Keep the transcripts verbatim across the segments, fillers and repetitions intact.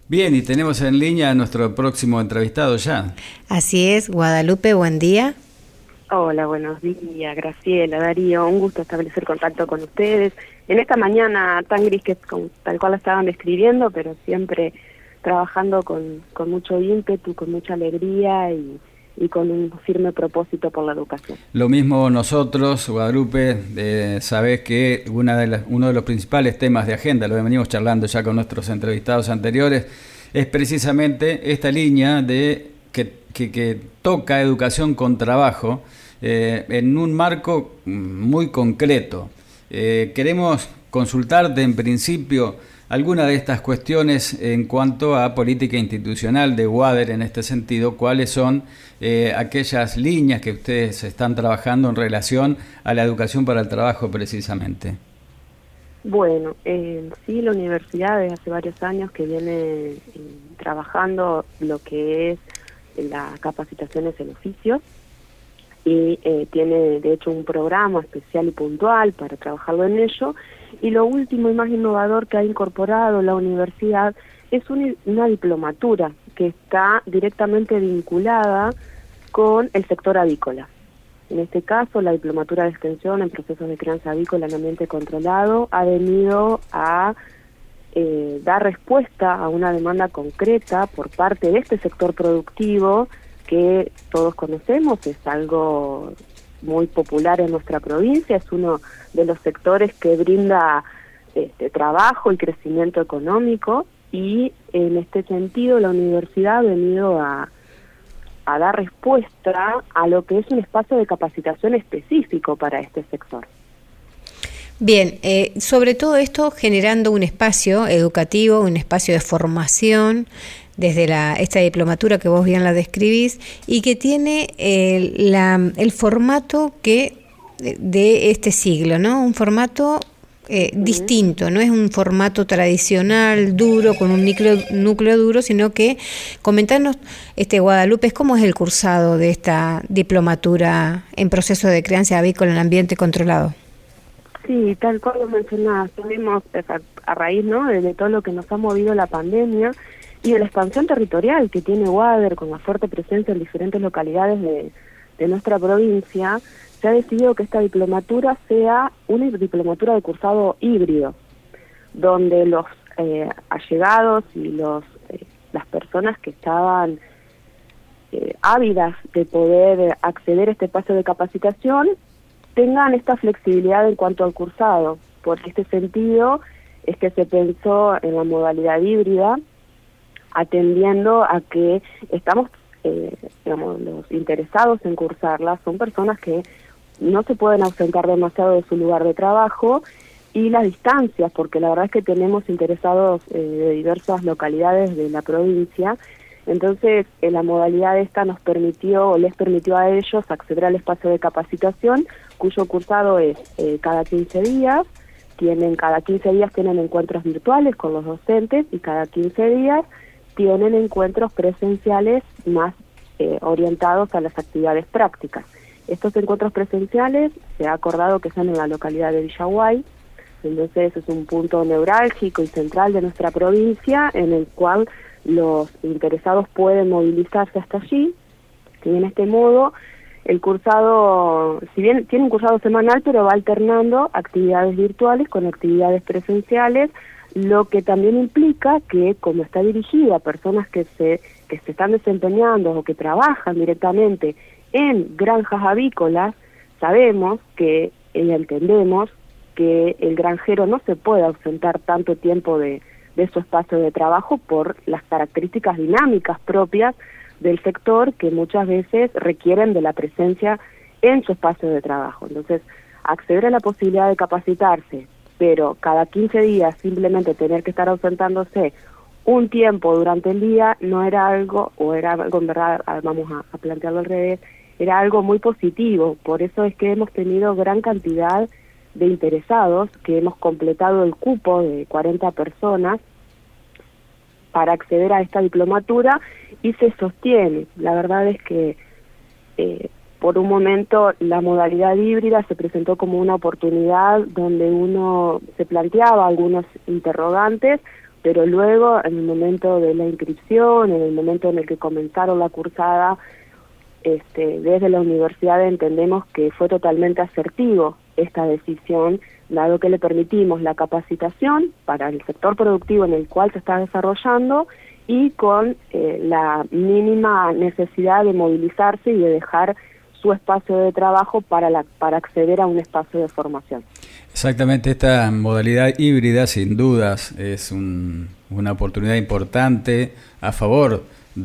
Bien, y tenemos en línea a nuestro próximo entrevistado ya. Así es, Guadalupe, buen día. Hola, buenos días, Graciela, Darío, un gusto establecer contacto con ustedes. En esta mañana tan gris que con, tal cual la estaban describiendo, pero siempre trabajando con, con mucho ímpetu, con mucha alegría y, y con un firme propósito por la educación. Lo mismo nosotros, Guadalupe, eh, sabés que una de las, uno de los principales temas de agenda, lo venimos charlando ya con nuestros entrevistados anteriores, es precisamente esta línea de que, que, que toca educación con trabajo eh, en un marco muy concreto. Eh, queremos consultarte en principio alguna de estas cuestiones en cuanto a política institucional de WADER en este sentido, cuáles son eh, aquellas líneas que ustedes están trabajando en relación a la educación para el trabajo precisamente. Bueno, eh, sí, la universidad desde hace varios años que viene eh, trabajando lo que es las capacitaciones en oficios y eh, tiene de hecho un programa especial y puntual para trabajarlo en ello. Y lo último y más innovador que ha incorporado la universidad es un, una diplomatura que está directamente vinculada con el sector avícola. En este caso, la diplomatura de extensión en procesos de crianza avícola en ambiente controlado ha venido a eh, dar respuesta a una demanda concreta por parte de este sector productivo que todos conocemos, es algo muy popular en nuestra provincia, es uno de los sectores que brinda este, trabajo y crecimiento económico, y en este sentido la universidad ha venido a, a dar respuesta a lo que es un espacio de capacitación específico para este sector. Bien, eh, sobre todo esto generando un espacio educativo, un espacio de formación desde la, esta diplomatura que vos bien la describís y que tiene eh, la, el formato que de este siglo, ¿no? Un formato eh, uh-huh. distinto, no es un formato tradicional, duro, con un núcleo, núcleo duro, sino que comentanos, este, Guadalupe, ¿cómo es el cursado de esta diplomatura en proceso de crianza avícola en ambiente controlado? Sí, tal cual lo mencionabas, tuvimos a, a raíz, ¿no?, de, de todo lo que nos ha movido la pandemia y de la expansión territorial que tiene WADER con la fuerte presencia en diferentes localidades de, de nuestra provincia, se ha decidido que esta diplomatura sea una diplomatura de cursado híbrido, donde los eh, allegados y los eh, las personas que estaban eh, ávidas de poder acceder a este espacio de capacitación tengan esta flexibilidad en cuanto al cursado. Por este sentido es que se pensó en la modalidad híbrida, atendiendo a que estamos, eh, digamos, los interesados en cursarla son personas que no se pueden ausentar demasiado de su lugar de trabajo, y las distancias, porque la verdad es que tenemos interesados eh, de diversas localidades de la provincia. Entonces, eh, la modalidad esta nos permitió, o les permitió a ellos acceder al espacio de capacitación, cuyo cursado es eh, cada quince días, tienen cada quince días tienen encuentros virtuales con los docentes, y cada quince días tienen encuentros presenciales más eh, orientados a las actividades prácticas. Estos encuentros presenciales se ha acordado que son en la localidad de Villaguay, entonces es un punto neurálgico y central de nuestra provincia en el cual los interesados pueden movilizarse hasta allí, y en este modo el cursado, si bien tiene un cursado semanal, pero va alternando actividades virtuales con actividades presenciales, lo que también implica que, como está dirigido a personas que se que se están desempeñando o que trabajan directamente en granjas avícolas, sabemos que y entendemos que el granjero no se puede ausentar tanto tiempo de, de su espacio de trabajo por las características dinámicas propias del sector, que muchas veces requieren de la presencia en su espacio de trabajo. Entonces, acceder a la posibilidad de capacitarse, pero cada quince días simplemente tener que estar ausentándose un tiempo durante el día, no era algo, o era algo, en verdad, vamos a, a plantearlo al revés, era algo muy positivo. Por eso es que hemos tenido gran cantidad de interesados, que hemos completado el cupo de cuarenta personas para acceder a esta diplomatura, y se sostiene. La verdad es que eh, por un momento la modalidad híbrida se presentó como una oportunidad donde uno se planteaba algunos interrogantes pero luego en el momento de la inscripción, en el momento en el que comenzaron la cursada, este, desde la universidad entendemos que fue totalmente asertivo esta decisión, dado que le permitimos la capacitación para el sector productivo en el cual se está desarrollando y con eh, la mínima necesidad de movilizarse y de dejar su espacio de trabajo para, la, para acceder a un espacio de formación. Exactamente, esta modalidad híbrida sin dudas es un, una oportunidad importante a favor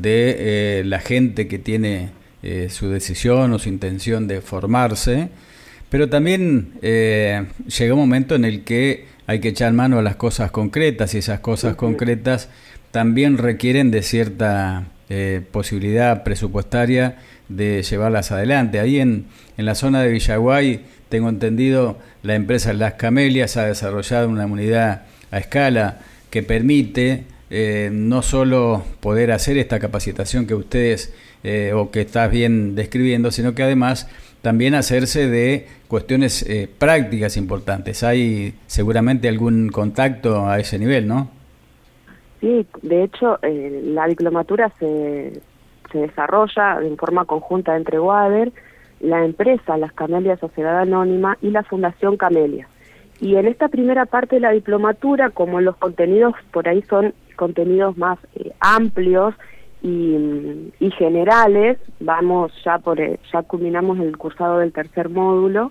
de eh, la gente que tiene eh, su decisión o su intención de formarse, pero también eh, llega un momento en el que hay que echar mano a las cosas concretas y esas cosas uh-huh. concretas también requieren de cierta eh, posibilidad presupuestaria de llevarlas adelante. Ahí en, en la zona de Villaguay, tengo entendido, la empresa Las Camelias ha desarrollado una unidad a escala que permite eh, no solo poder hacer esta capacitación que ustedes eh, o que estás bien describiendo, sino que además también hacerse de cuestiones eh, prácticas importantes. Hay seguramente algún contacto a ese nivel, ¿no? Sí, de hecho, eh, la diplomatura se, se desarrolla en forma conjunta entre WADER, la empresa Las Camelias Sociedad Anónima y la Fundación Camelia. Y en esta primera parte de la diplomatura, como los contenidos por ahí son contenidos más eh, amplios y, y generales, vamos ya por eh, ya culminamos el cursado del tercer módulo.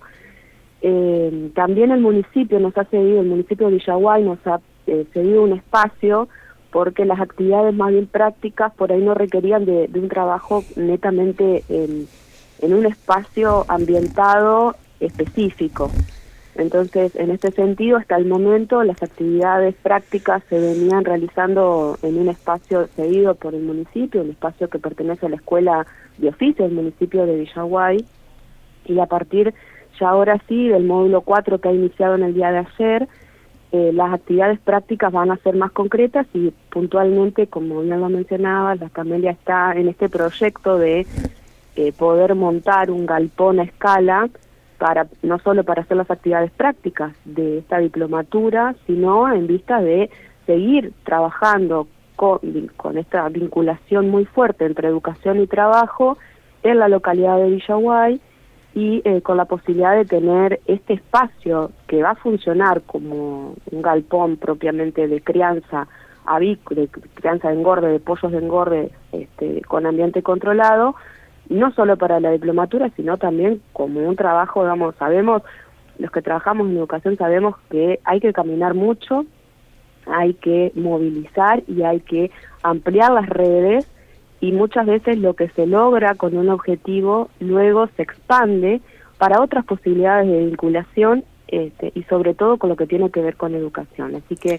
Eh, también el municipio nos ha cedido, el municipio de Villaguay nos ha eh, cedido un espacio porque las actividades más bien prácticas por ahí no requerían de, de un trabajo netamente en, en un espacio ambientado específico. Entonces, en este sentido, hasta el momento, las actividades prácticas se venían realizando en un espacio cedido por el municipio, un espacio que pertenece a la Escuela de Oficio del municipio de Villaguay, y a partir, ya ahora sí, del módulo cuatro que ha iniciado en el día de ayer, eh, las actividades prácticas van a ser más concretas y puntualmente, como bien lo mencionaba, la Camelia está en este proyecto de eh, poder montar un galpón a escala, para no solo para hacer las actividades prácticas de esta diplomatura, sino en vista de seguir trabajando con, con esta vinculación muy fuerte entre educación y trabajo en la localidad de Villaguay y eh, con la posibilidad de tener este espacio que va a funcionar como un galpón propiamente de crianza avícola, de crianza de engorde, de pollos de engorde este, con ambiente controlado, no solo para la diplomatura, sino también como un trabajo, digamos, sabemos, los que trabajamos en educación sabemos que hay que caminar mucho, hay que movilizar y hay que ampliar las redes, y muchas veces lo que se logra con un objetivo luego se expande para otras posibilidades de vinculación este, y sobre todo con lo que tiene que ver con educación. Así que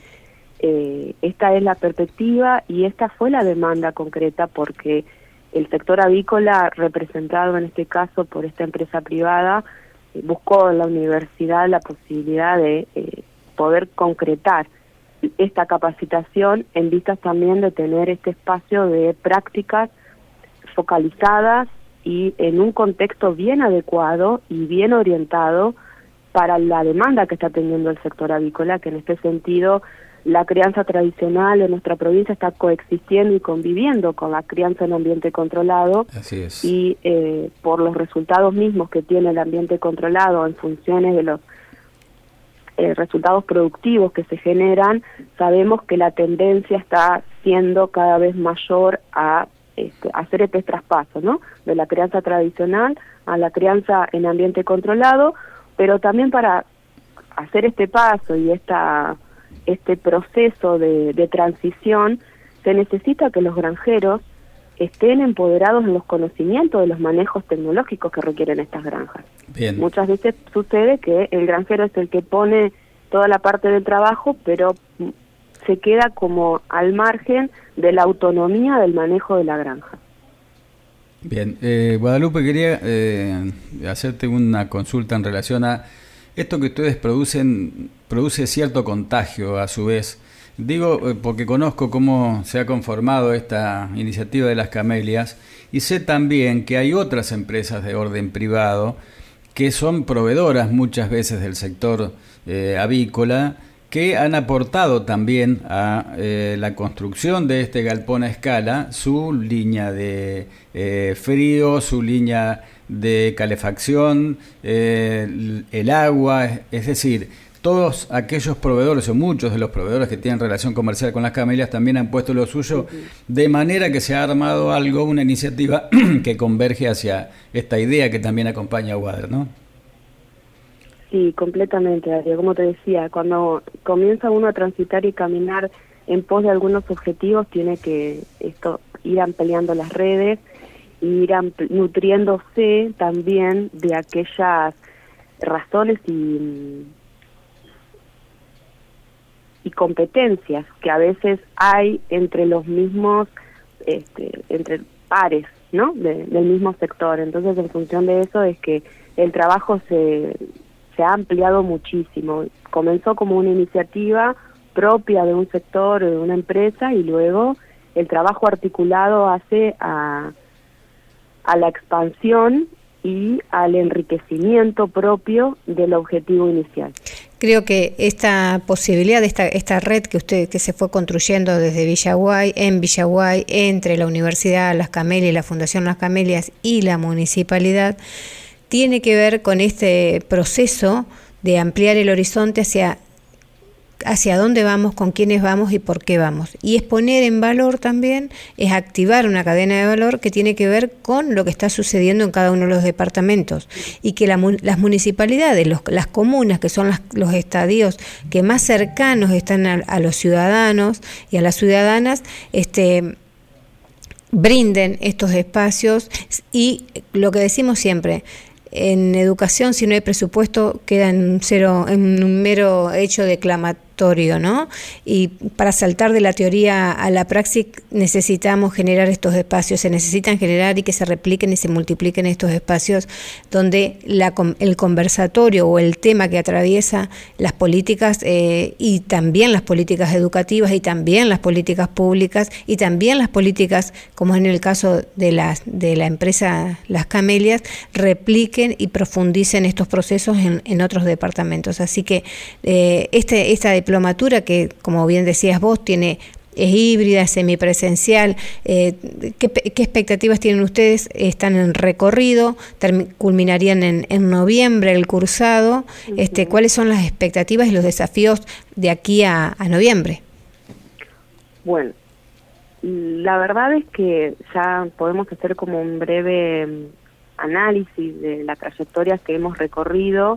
eh, esta es la perspectiva y esta fue la demanda concreta, porque el sector avícola, representado en este caso por esta empresa privada, eh, buscó en la universidad la posibilidad de eh, poder concretar esta capacitación en vistas también de tener este espacio de prácticas focalizadas y en un contexto bien adecuado y bien orientado para la demanda que está teniendo el sector avícola, que en este sentido la crianza tradicional en nuestra provincia está coexistiendo y conviviendo con la crianza en ambiente controlado. Así es. Y eh, por los resultados mismos que tiene el ambiente controlado en funciones de los eh, resultados productivos que se generan, sabemos que la tendencia está siendo cada vez mayor a este, hacer este traspaso, ¿no? De la crianza tradicional a la crianza en ambiente controlado, pero también para hacer este paso y esta este proceso de, de transición, se necesita que los granjeros estén empoderados en los conocimientos de los manejos tecnológicos que requieren estas granjas. Bien. Muchas veces sucede que el granjero es el que pone toda la parte del trabajo, pero se queda como al margen de la autonomía del manejo de la granja. Bien, eh, Guadalupe, quería eh, hacerte una consulta en relación a esto que ustedes producen, produce cierto contagio a su vez. Digo, eh, porque conozco cómo se ha conformado esta iniciativa de Las Camelias y sé también que hay otras empresas de orden privado que son proveedoras muchas veces del sector eh, avícola, que han aportado también a eh, la construcción de este galpón a escala su línea de eh, frío, su línea de calefacción, eh, el agua, es decir, todos aquellos proveedores o muchos de los proveedores que tienen relación comercial con las camelias también han puesto lo suyo, de manera que se ha armado algo, una iniciativa que converge hacia esta idea que también acompaña a WADER, ¿no? Sí, completamente, Darío. Como te decía, cuando comienza uno a transitar y caminar en pos de algunos objetivos, tiene que esto ir ampliando las redes, ir ampli- nutriéndose también de aquellas razones y, y competencias que a veces hay entre los mismos, este, entre pares, ¿no? De, del mismo sector. Entonces, en función de eso es que el trabajo se se ha ampliado muchísimo. Comenzó como una iniciativa propia de un sector, de una empresa, y luego el trabajo articulado hace a, a la expansión y al enriquecimiento propio del objetivo inicial. Creo que esta posibilidad de esta esta red que usted que se fue construyendo desde Villaguay, en Villaguay, entre la Universidad Las Camelias y la Fundación Las Camelias y la municipalidad, tiene que ver con este proceso de ampliar el horizonte hacia, hacia dónde vamos, con quiénes vamos y por qué vamos. Y es poner en valor también, es activar una cadena de valor que tiene que ver con lo que está sucediendo en cada uno de los departamentos. Y que la, las municipalidades, los, las comunas, que son las, los estadios que más cercanos están a, a los ciudadanos y a las ciudadanas, este brinden estos espacios. Y lo que decimos siempre, en educación, si no hay presupuesto, queda en un, cero, en un mero hecho declamatorio, ¿no? Y para saltar de la teoría a la praxis necesitamos generar estos espacios, se necesitan generar y que se repliquen y se multipliquen estos espacios donde la, el conversatorio o el tema que atraviesa las políticas eh, y también las políticas educativas y también las políticas públicas y también las políticas, como en el caso de la, de la empresa Las Camelias, repliquen y profundicen estos procesos en, en otros departamentos. Así que eh, este, esta diplomatura que, como bien decías vos, tiene es híbrida, semipresencial, eh, ¿qué, ¿qué expectativas tienen ustedes? Están en recorrido, term, culminarían en, en noviembre el cursado. Uh-huh. este, ¿Cuáles son las expectativas y los desafíos de aquí a, a noviembre? Bueno, la verdad es que ya podemos hacer como un breve análisis de la trayectoria que hemos recorrido,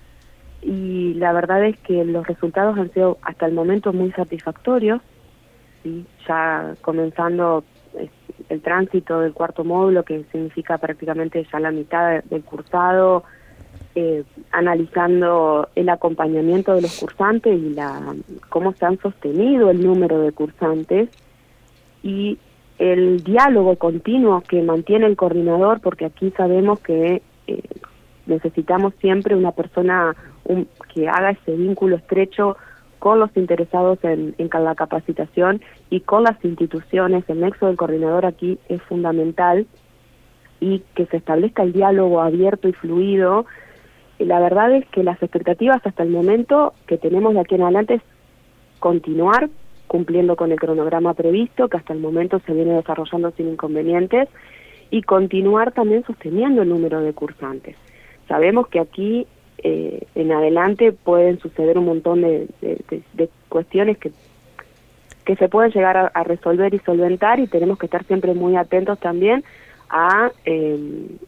y la verdad es que los resultados han sido hasta el momento muy satisfactorios, ¿sí? Ya comenzando el tránsito del cuarto módulo, que significa prácticamente ya la mitad del cursado, eh, analizando el acompañamiento de los cursantes y la cómo se han sostenido el número de cursantes, y el diálogo continuo que mantiene el coordinador, porque aquí sabemos que eh, necesitamos siempre una persona un, que haga ese vínculo estrecho con los interesados en, en la capacitación y con las instituciones. El nexo del coordinador aquí es fundamental, y que se establezca el diálogo abierto y fluido. La verdad es que las expectativas hasta el momento que tenemos de aquí en adelante es continuar cumpliendo con el cronograma previsto, que hasta el momento se viene desarrollando sin inconvenientes, y continuar también sosteniendo el número de cursantes. Sabemos que aquí eh, en adelante pueden suceder un montón de, de, de, de cuestiones que, que se pueden llegar a, a resolver y solventar, y tenemos que estar siempre muy atentos también a, eh,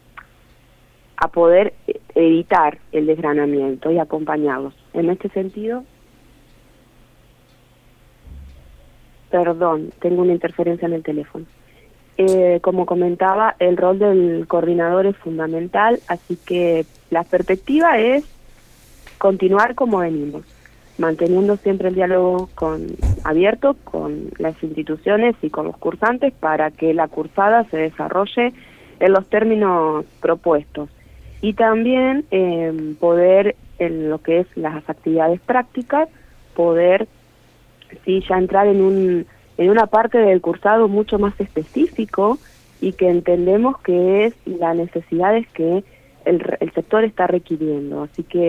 a poder evitar el desgranamiento y acompañarlos. En este sentido, Perdón, tengo una interferencia en el teléfono. Eh, como comentaba, el rol del coordinador es fundamental, así que la perspectiva es continuar como venimos, manteniendo siempre el diálogo con, abierto con las instituciones y con los cursantes para que la cursada se desarrolle en los términos propuestos. Y también eh, poder, en lo que es las actividades prácticas, poder sí ya entrar en un en una parte del cursado mucho más específico, y que entendemos que es las necesidades que el, el sector está requiriendo. Así que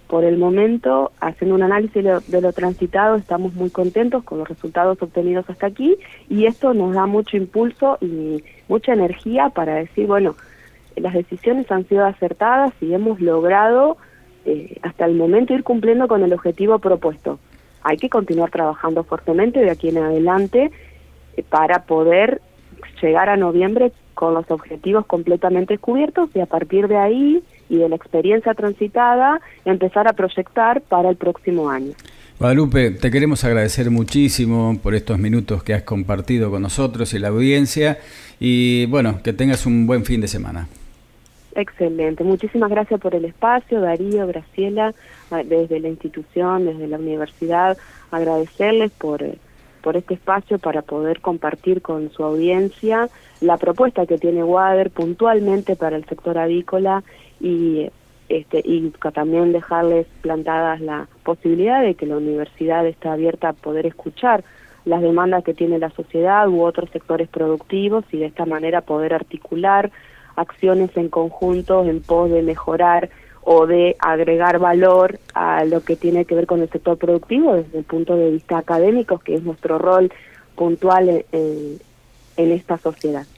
por el momento, haciendo un análisis de lo, de lo transitado, estamos muy contentos con los resultados obtenidos hasta aquí, y esto nos da mucho impulso y mucha energía para decir, bueno, las decisiones han sido acertadas y hemos logrado eh, hasta el momento ir cumpliendo con el objetivo propuesto. Hay que continuar trabajando fuertemente de aquí en adelante eh, para poder llegar a noviembre con los objetivos completamente cubiertos, y a partir de ahí y de la experiencia transitada empezar a proyectar para el próximo año. Guadalupe, te queremos agradecer muchísimo por estos minutos que has compartido con nosotros y la audiencia, y bueno, que tengas un buen fin de semana. Excelente, muchísimas gracias por el espacio, Darío, Graciela, desde la institución, desde la universidad, agradecerles por, por este espacio para poder compartir con su audiencia la propuesta que tiene WADER puntualmente para el sector avícola, y este y también dejarles plantadas la posibilidad de que la universidad está abierta a poder escuchar las demandas que tiene la sociedad u otros sectores productivos, y de esta manera poder articular acciones en conjunto en pos de mejorar o de agregar valor a lo que tiene que ver con el sector productivo desde el punto de vista académico, que es nuestro rol puntual en, en, en esta sociedad.